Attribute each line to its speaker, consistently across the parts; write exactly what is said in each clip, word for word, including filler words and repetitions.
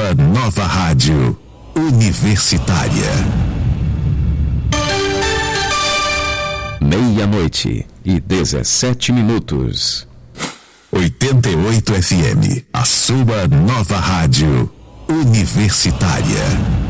Speaker 1: sua nova rádio universitária.
Speaker 2: Meia-noite e dezessete minutos.
Speaker 1: oitenta e oito F M, a sua nova rádio universitária.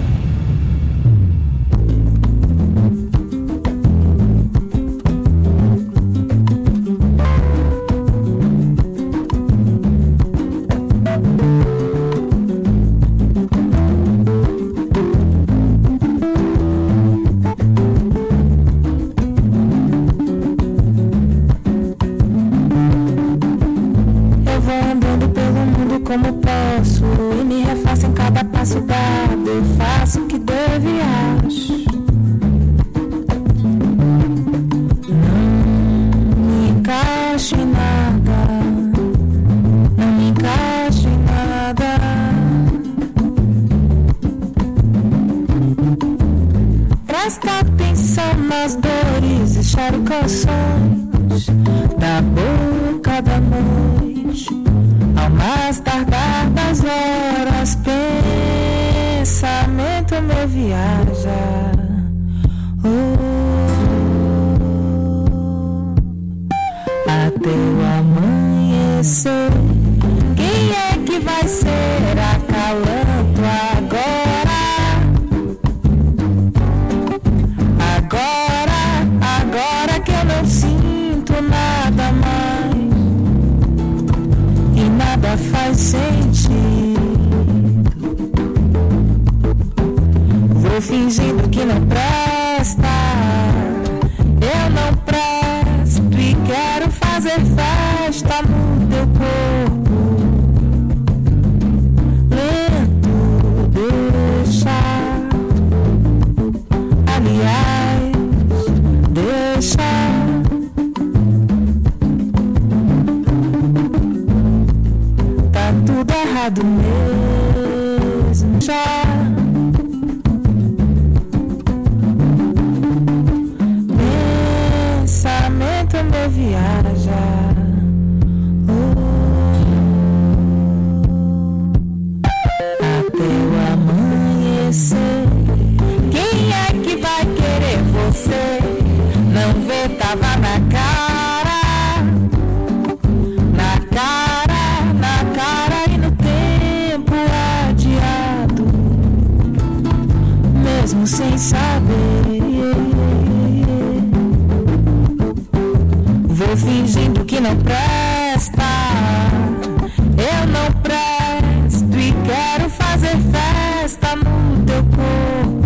Speaker 3: Como posso e me refaço em cada passo dado. Eu faço o que devo e acho. Não me encaixo em nada. Não me encaixo em nada. Presta atenção nas dores e choro canções da boca da noite. Ao mais tardar das horas, pensamento meu viaja. Oh, até o amanhecer. Quem é que vai ser acalanto agora? Agora, agora que eu não sinto nada mais. Nada faz sentido. Vou fingindo que não presta. Eu não presto e quero fazer festa no teu corpo. Lento, deixa. Aliás, deixa. Tudo errado mesmo já. Pensamento meu viaja. Oh, até o amanhecer. Quem é que vai querer você? Não vê, tava na cara. Na cara. Na cara e no tempo adiado, mesmo sem saber. Vou fingindo que não presta. Eu não presto e quero fazer festa no teu corpo.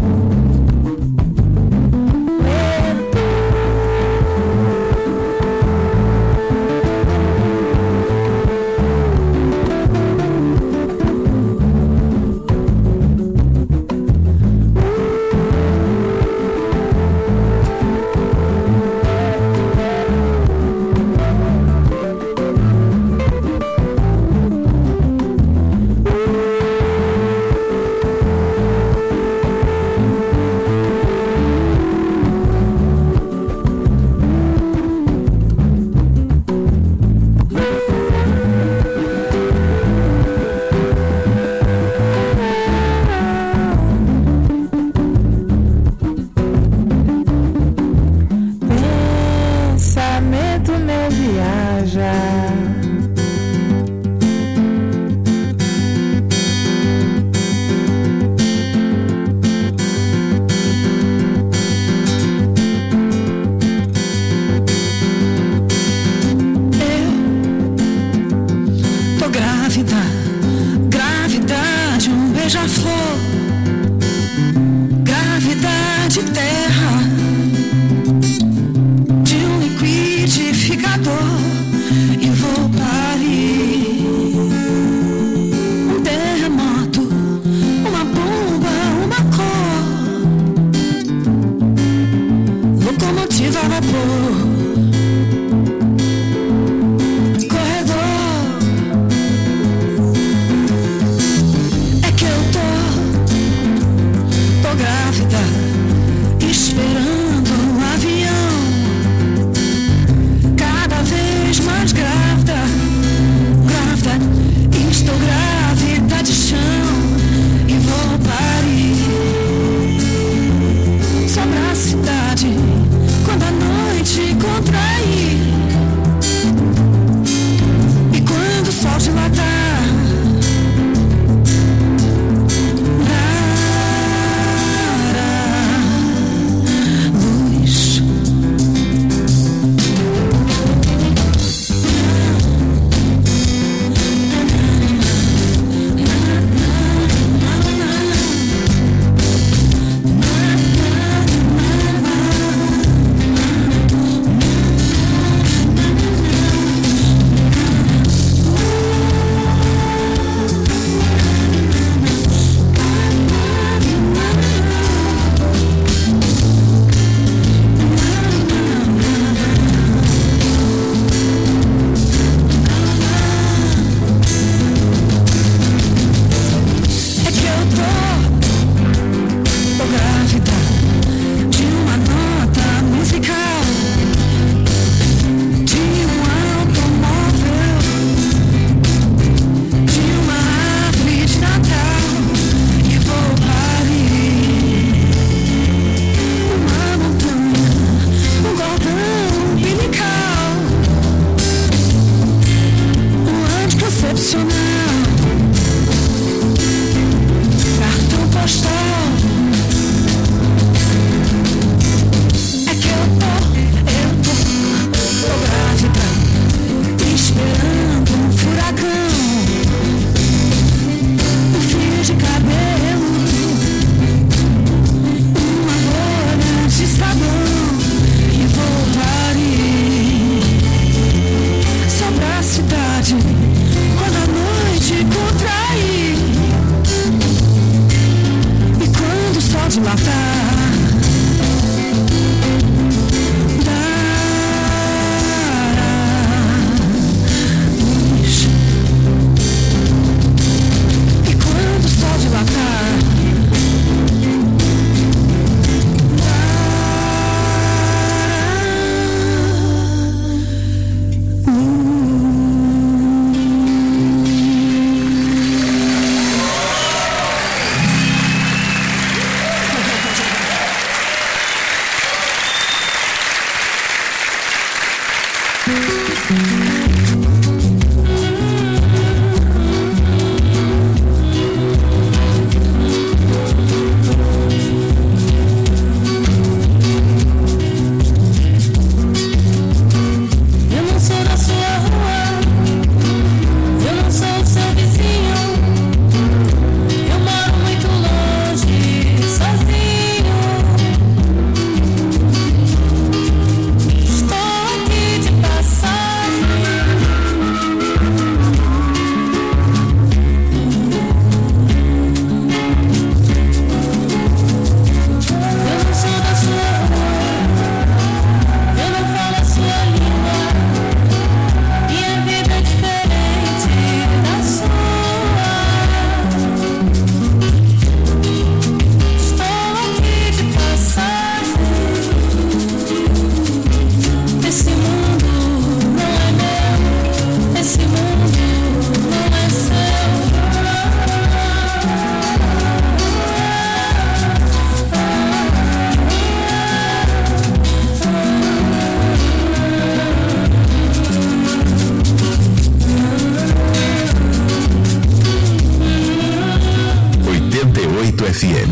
Speaker 1: F M.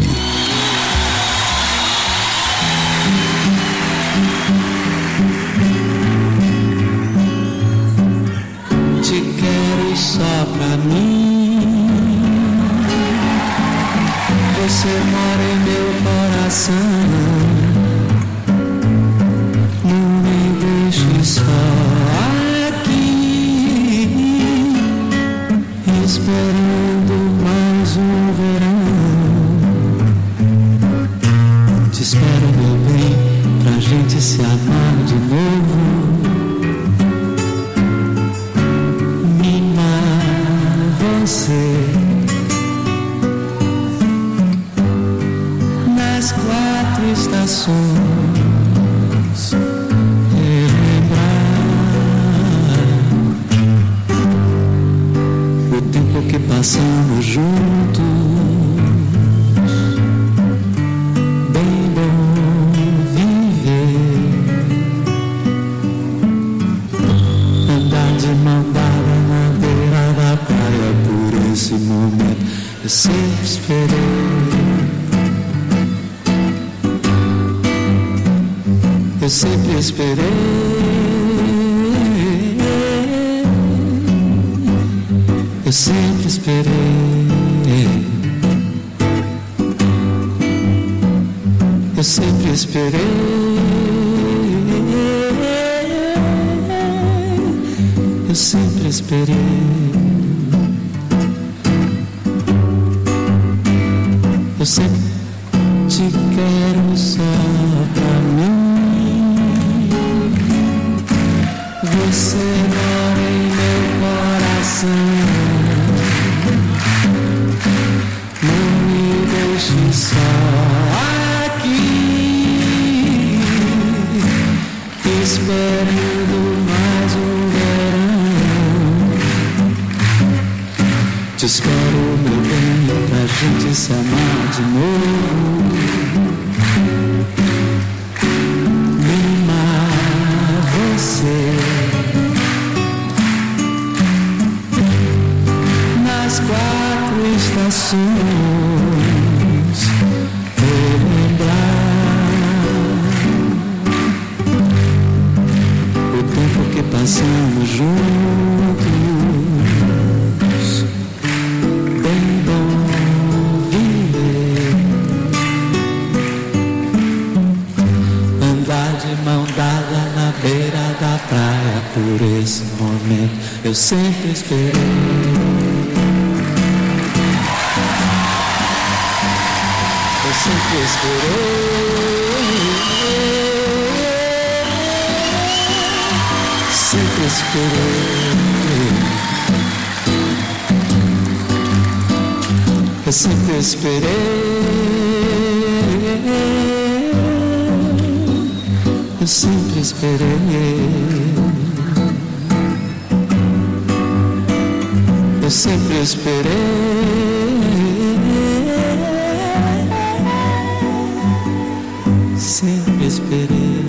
Speaker 4: Te quero só pra mim. Você mora em meu coração. Não me deixe só aqui, esperando mais um verão. Te espero, meu bem, pra gente se amar de novo. Você nas quatro estações, relembrar o tempo que passamos juntos. Bem bom viver, andar de mão dada na beira da praia. Por esse momento eu sempre esperei, eu sempre esperei, eu sempre esperei, eu sempre esperei, eu sempre esperei. Eu sempre te quero só pra mim. Você mora em meu coração. Não me deixe só aqui, esperando mais um verão. Te espero, meu bem, pra gente se amar de novo. Mimar você nas quatro estações, relembrar o tempo que passamos juntos. Mão dada na beira da praia. Por esse momento eu sempre esperei, eu sempre esperei, sempre esperei. Eu sempre esperei, eu sempre esperei, eu sempre esperei, sempre esperei.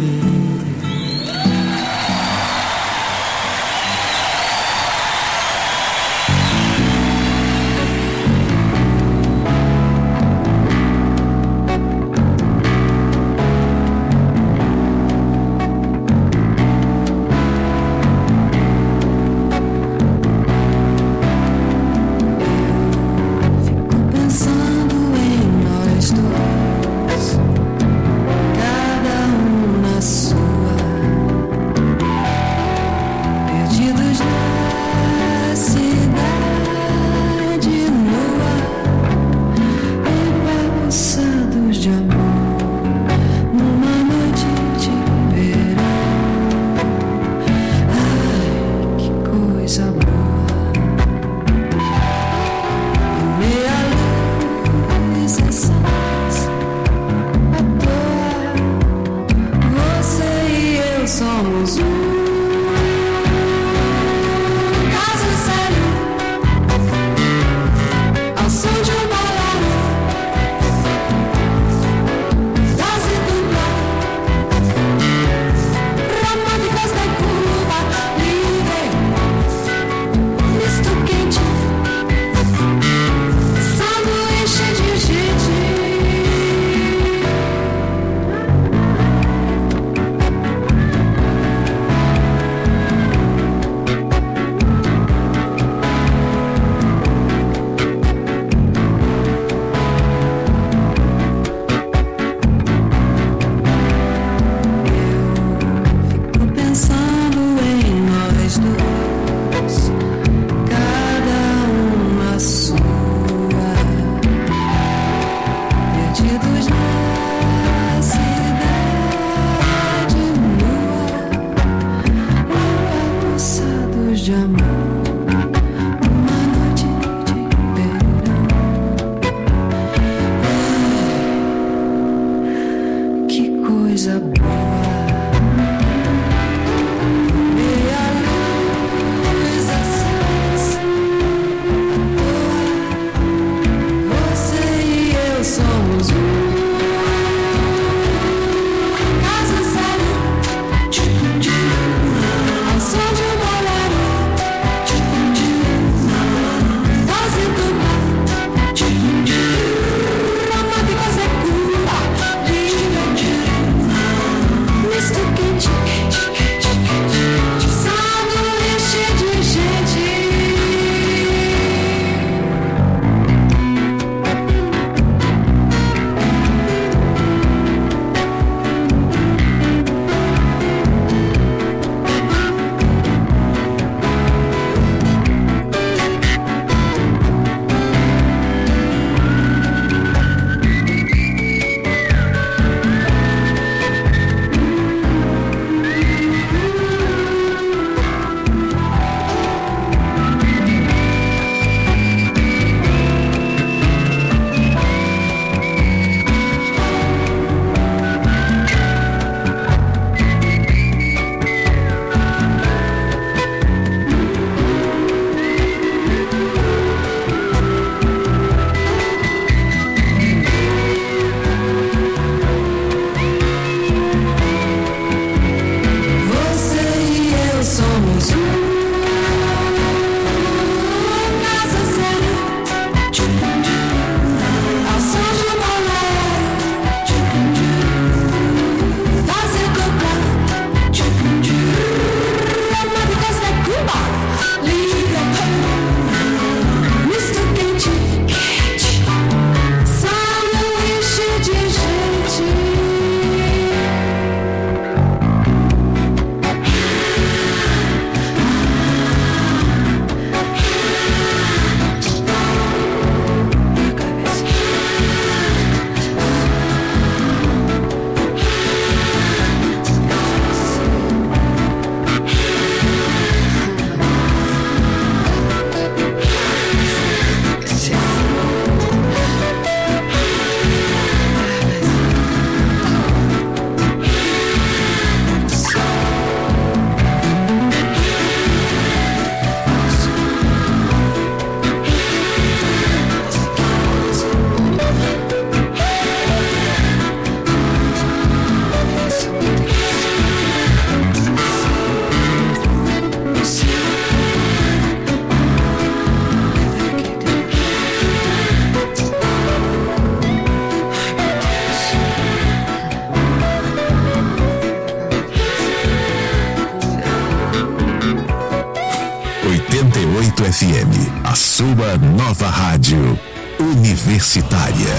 Speaker 1: oitenta e oito F M, a sua nova rádio universitária.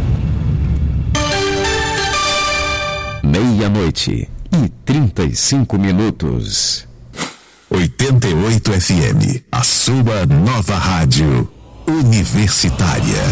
Speaker 2: Meia-noite e trinta e cinco minutos.
Speaker 1: oitenta e oito F M, a sua nova rádio universitária.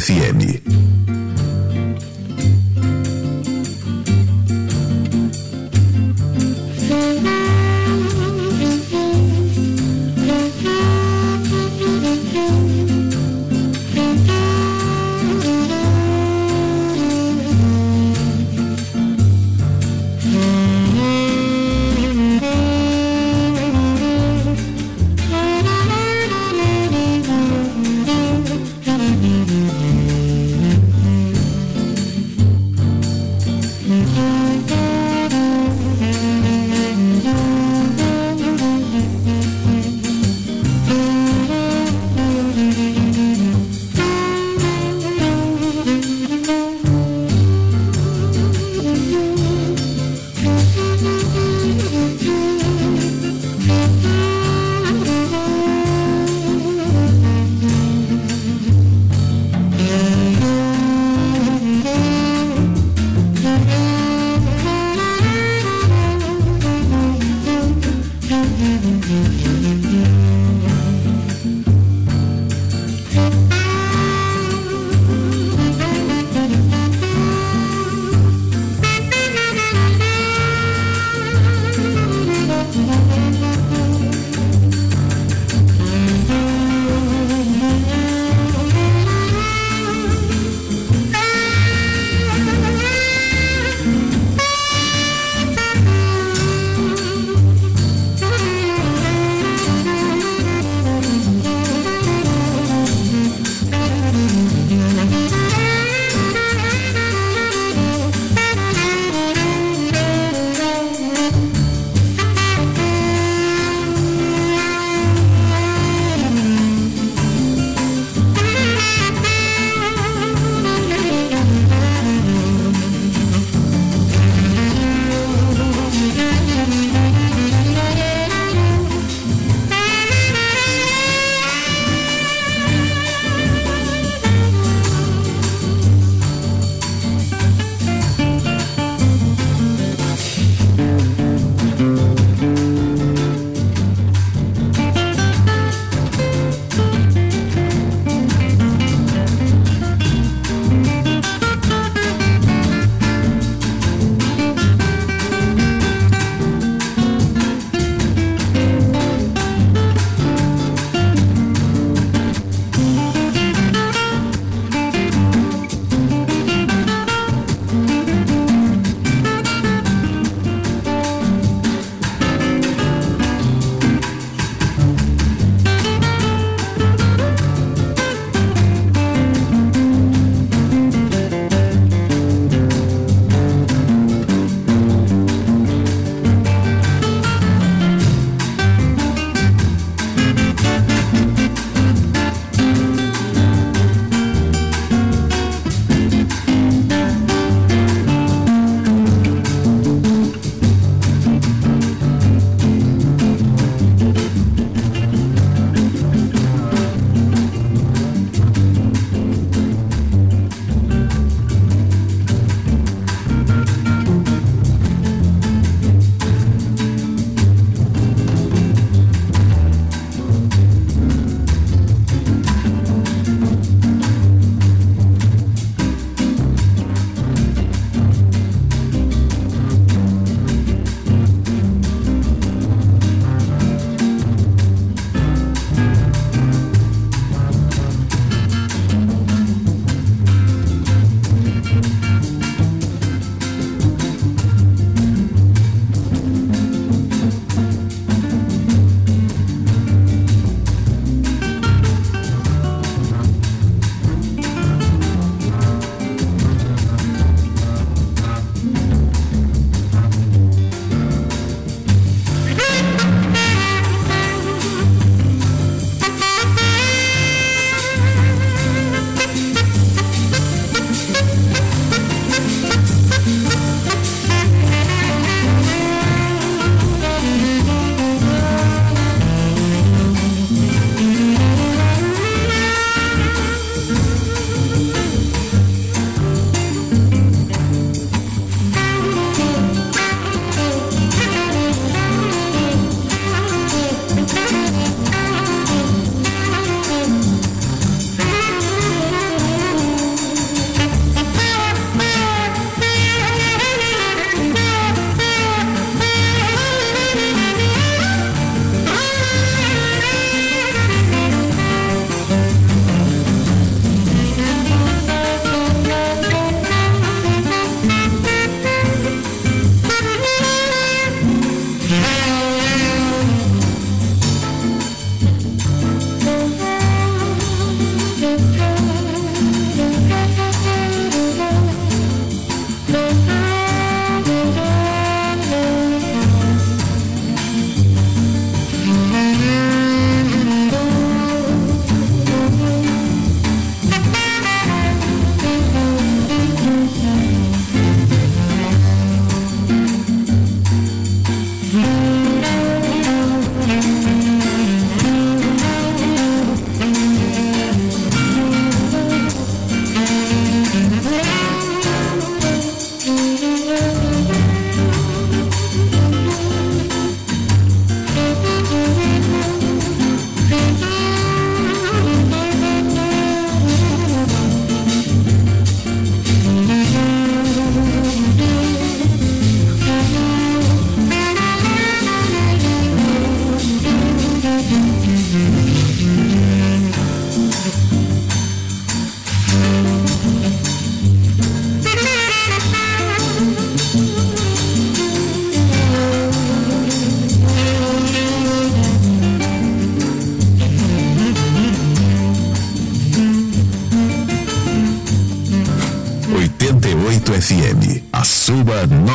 Speaker 1: F M.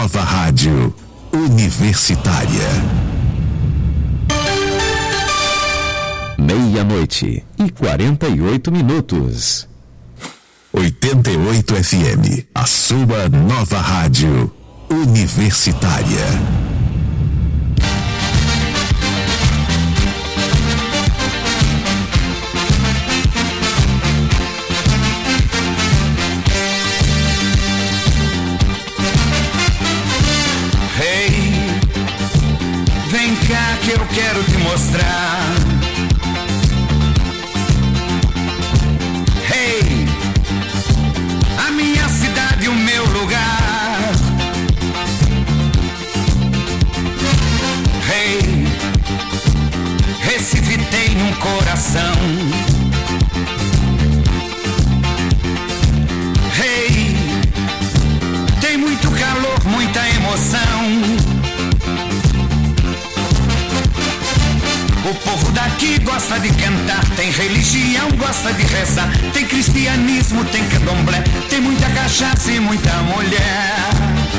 Speaker 1: nova rádio universitária.
Speaker 2: Meia-noite e quarenta e oito minutos.
Speaker 1: oitenta e oito F M, a sua nova rádio universitária.
Speaker 5: Hey, vem cá que eu quero te mostrar. Hey, a minha cidade, o meu lugar. Hey, Recife tem um coração. Hey, tem muito calor, muita emoção. O povo daqui gosta de cantar, tem religião, gosta de rezar, tem cristianismo, tem candomblé, tem muita cachaça e muita mulher.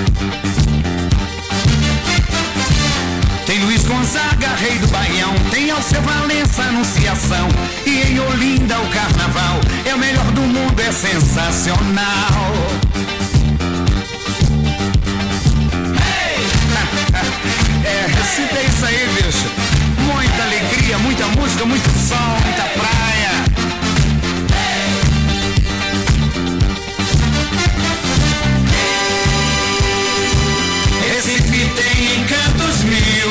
Speaker 5: Tem Luiz Gonzaga, rei do Baião, tem Alceu Valença, Anunciação, e em Olinda o carnaval é o melhor do mundo, é sensacional. É, Recife é isso aí, bicho. Muita alegria, muita música, muito sol, muita praia. Recife tem encantos mil.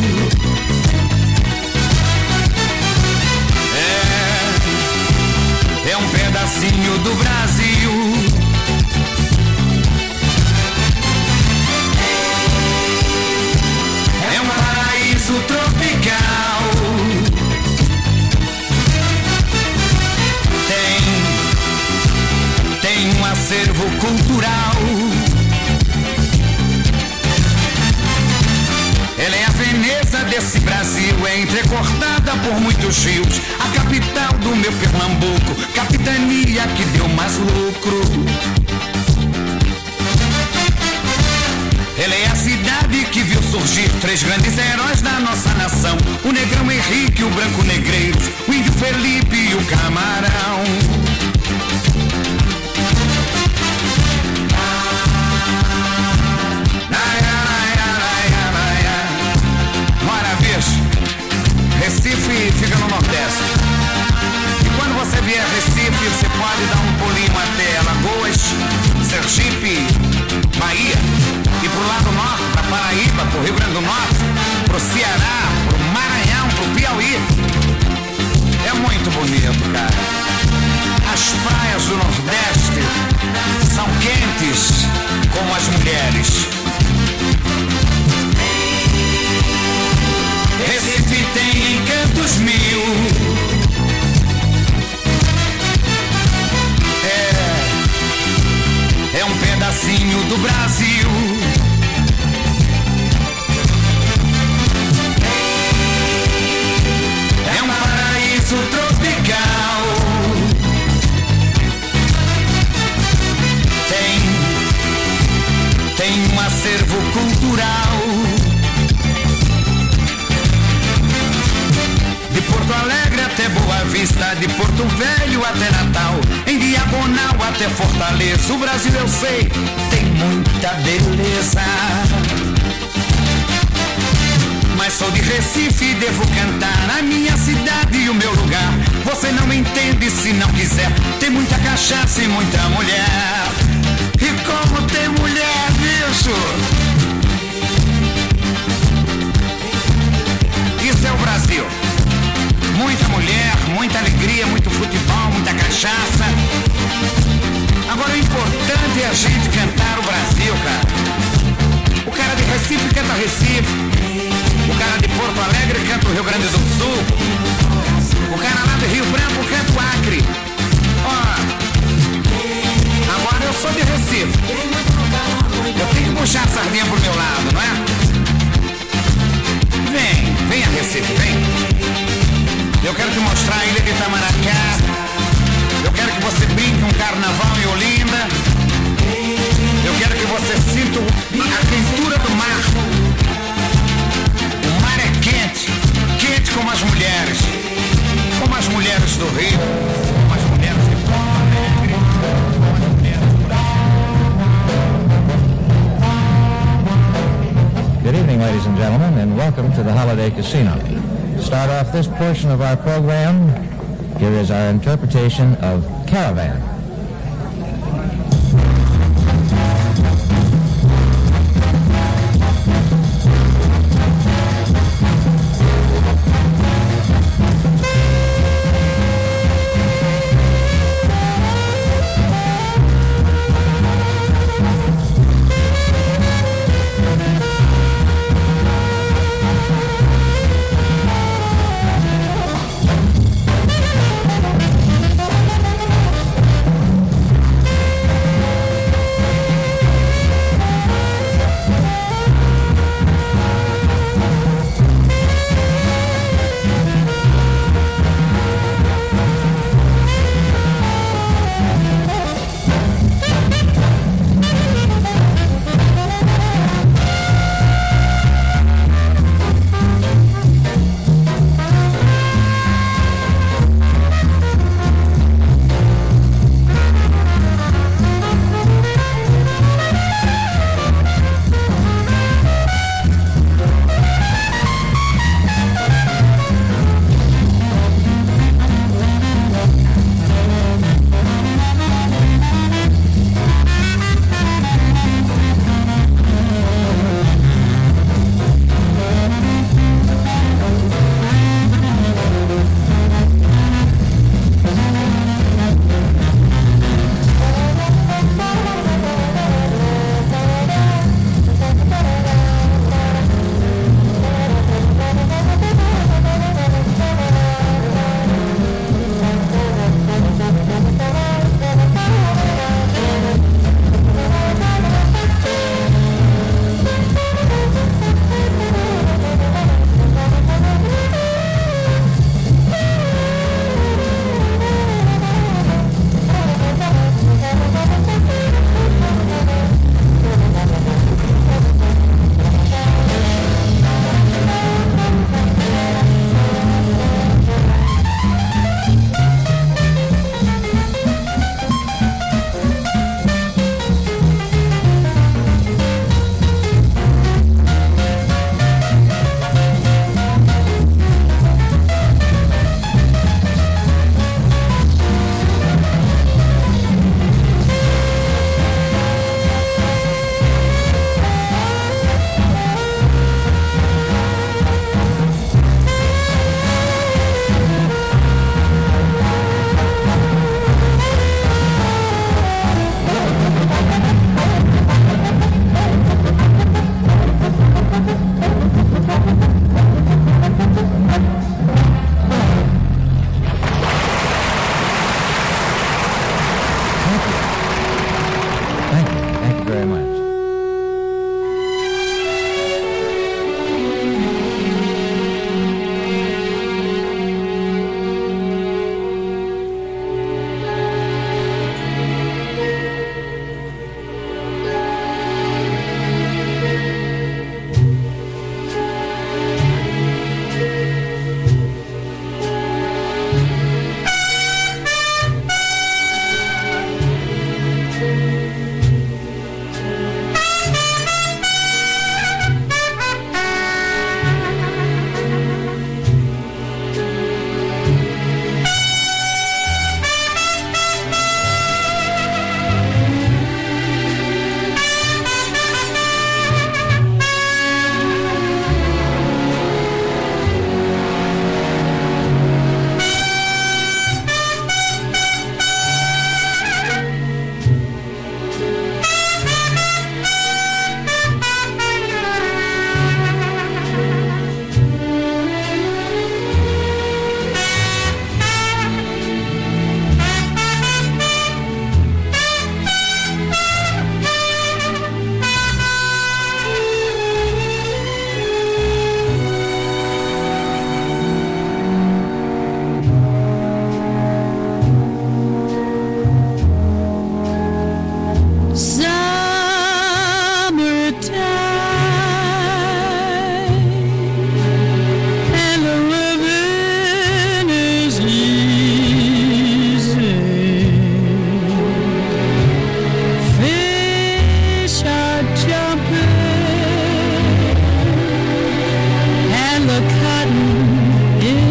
Speaker 5: É, é um pedacinho do Brasil. Tropical. Tem, tem um acervo cultural. Ela é a Veneza desse Brasil, é entrecortada por muitos rios. A capital do meu Pernambuco, capitania que deu mais lucro. Ela é a cidade que viu surgir três grandes heróis da nossa nação: o negrão Henrique, o branco Negreiro, o índio Felipe e o camarão. Ora, bicho, Recife fica no Nordeste. E quando você vier a Recife, você pode dar um pulinho até Alagoas, Sergipe, Bahia. E pro lado norte, pra Paraíba, pro Rio Grande do Norte, pro Ceará, pro Maranhão, pro Piauí. É muito bonito, cara. As praias do Nordeste são quentes como as mulheres. Recife tem encantos mil. É, é um pedacinho do Brasil. Tropical. Tem, tem um acervo cultural. De Porto Alegre até Boa Vista, de Porto Velho até Natal, em Diagonal até Fortaleza, o Brasil eu sei tem muita beleza. Mas sou de Recife e devo cantar a minha cidade e o meu lugar. Você não entende se não quiser. Tem muita cachaça e muita mulher. E como tem mulher, bicho? Isso é o Brasil. Muita mulher, muita alegria, muito futebol, muita cachaça. Agora o importante é a gente cantar o Brasil, cara. O cara de Recife canta Recife. O cara de Porto Alegre canta o Rio Grande do Sul. O cara lá do Rio Branco canta o Acre. Ó, agora eu sou de Recife. Eu tenho que puxar a sardinha pro meu lado, não é? Vem, vem a Recife, vem. Eu quero te mostrar a ilha de Itamaracá. Eu quero que você brinque um carnaval em Olinda. Eu quero que você Sinto a quentura do mar. O mar é quente, quente como as mulheres, como as mulheres do Rio, como as mulheres de Porto Alegre, como as mulheres do Brasil.
Speaker 6: Good evening, ladies and gentlemen, and welcome to the Holiday Casino. To start off this portion of our program, here is our interpretation of Caravan.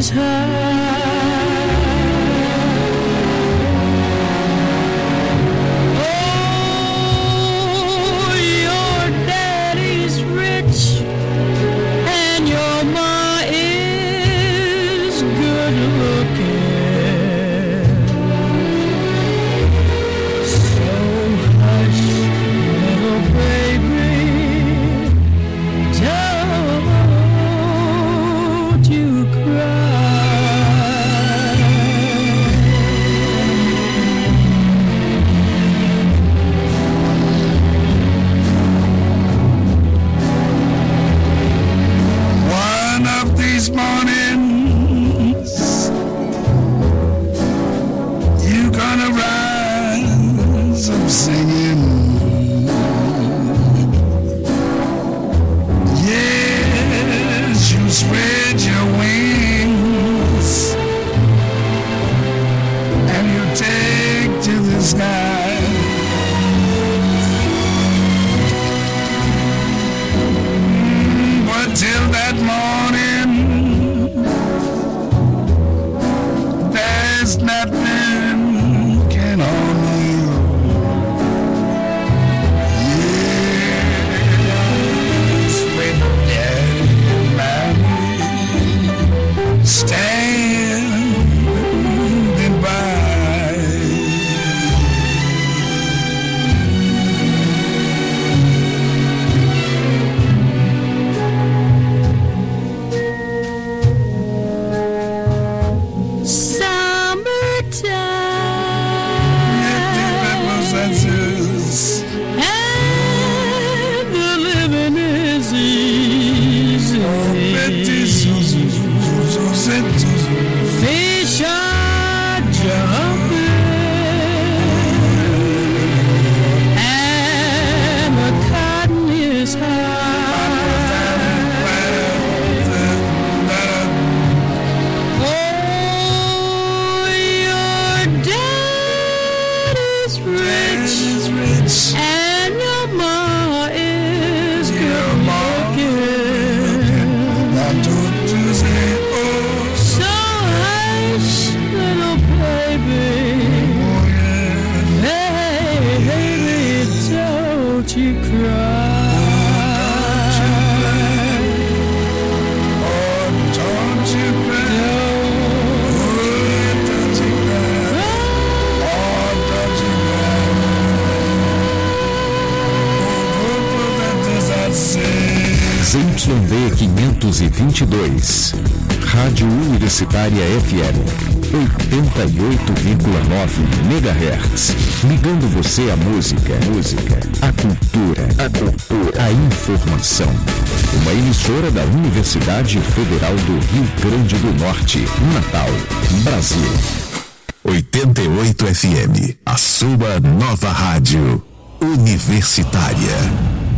Speaker 2: Y D quinhentos e vinte e dois, Rádio Universitária F M, oitenta e oito vírgula nove megahertz, ligando você à música, música, à cultura, a cultura, a informação. Uma emissora da Universidade Federal do Rio Grande do Norte, Natal, Brasil.
Speaker 1: oitenta e oito F M, a sua nova rádio universitária.